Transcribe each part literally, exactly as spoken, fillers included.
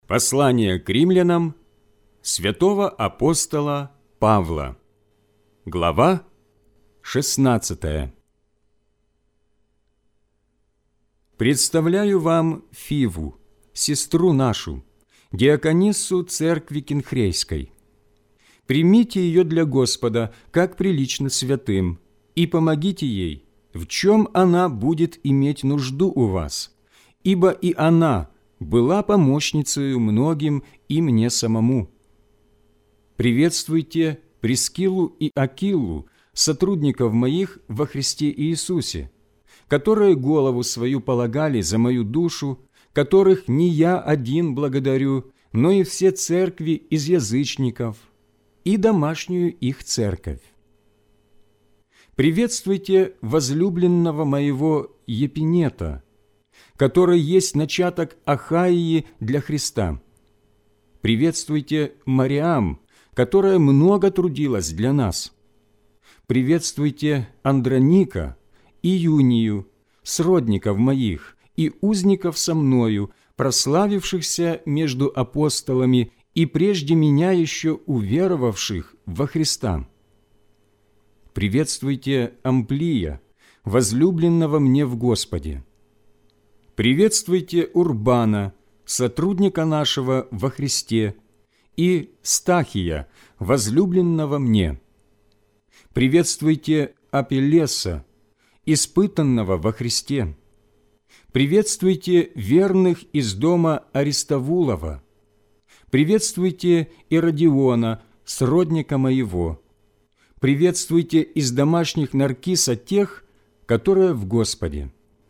Послание к римлянам святого апостола Павла. Глава шестнадцатая. Представляю вам Фиву, сестру нашу, диакониссу церкви Кенхрейской. Примите ее для Господа, как прилично святым, и помогите ей, в чем она будет иметь нужду у вас, ибо и она была помощницею многим и мне самому. Приветствуйте Прискиллу и Акиллу, сотрудников моих во Христе Иисусе, которые голову свою полагали за мою душу, которых не я один благодарю, но и все церкви из язычников, и домашнюю их церковь. Приветствуйте возлюбленного моего Епинета, который есть начаток Ахаии для Христа. Приветствуйте Мариам, которая много трудилась для нас. Приветствуйте Андроника и Юнию, сродников моих и узников со мною, прославившихся между апостолами и прежде меня еще уверовавших во Христа. Приветствуйте Амплия, возлюбленного мне в Господе. Приветствуйте Урбана, сотрудника нашего во Христе, и Стахия, возлюбленного мне. Приветствуйте Апеллеса, испытанного во Христе. Приветствуйте верных из дома Аристовулова. Приветствуйте Иродиона, сродника моего. Приветствуйте из домашних Наркиса тех, которые в Господе.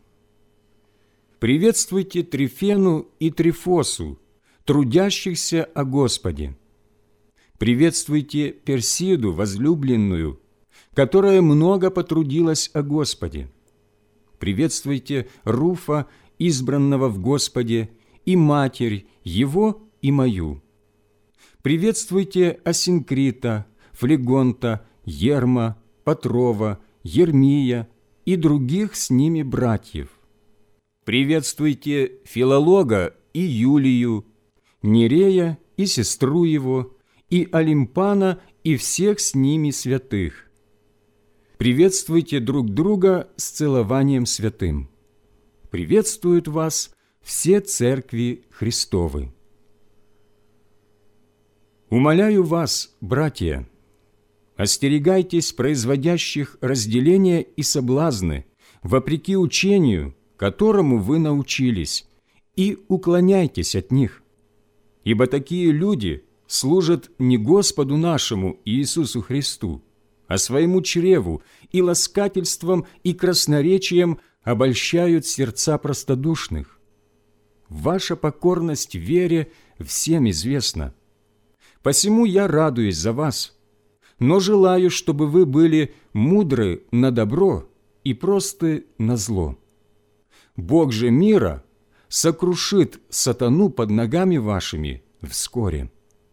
Приветствуйте Трифену и Трифосу, трудящихся о Господе. Приветствуйте Персиду, возлюбленную, которая много потрудилась о Господе. Приветствуйте Руфа, избранного в Господе, и матерь его и мою. Приветствуйте Асинкрита, Флегонта, Ерма, Патрова, Ермия и других с ними братьев. Приветствуйте Филолога и Юлию, Нерея и сестру его, и Олимпана и всех с ними святых. Приветствуйте друг друга с целованием святым. Приветствуют вас все церкви Христовы. Умоляю вас, братья, остерегайтесь производящих разделения и соблазны, вопреки учению, которому вы научились, и уклоняйтесь от них. Ибо такие люди служат не Господу нашему Иисусу Христу, а своему чреву, и ласкательством и красноречием обольщают сердца простодушных. Ваша покорность вере всем известна. Посему я радуюсь за вас, но желаю, чтобы вы были мудры на добро и просты на зло. Бог же мира сокрушит сатану под ногами вашими вскоре.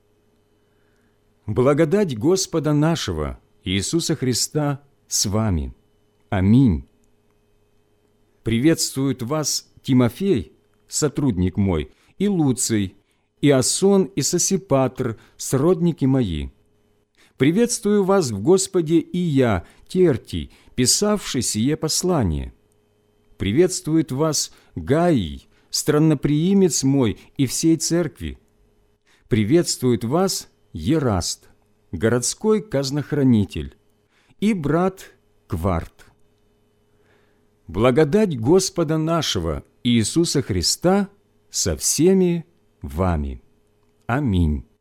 Благодать Господа нашего Иисуса Христа с вами. Аминь. Приветствуют вас Тимофей, сотрудник мой, и Луций, и Асон, и Сосипатр, сродники мои. Приветствую вас в Господе и я, Тертий, писавший сие послание. Приветствует вас Гаий, странноприимец мой и всей церкви. Приветствует вас Ераст, городской казнохранитель, и брат Кварт. Благодать Господа нашего Иисуса Христа со всеми вами. Аминь.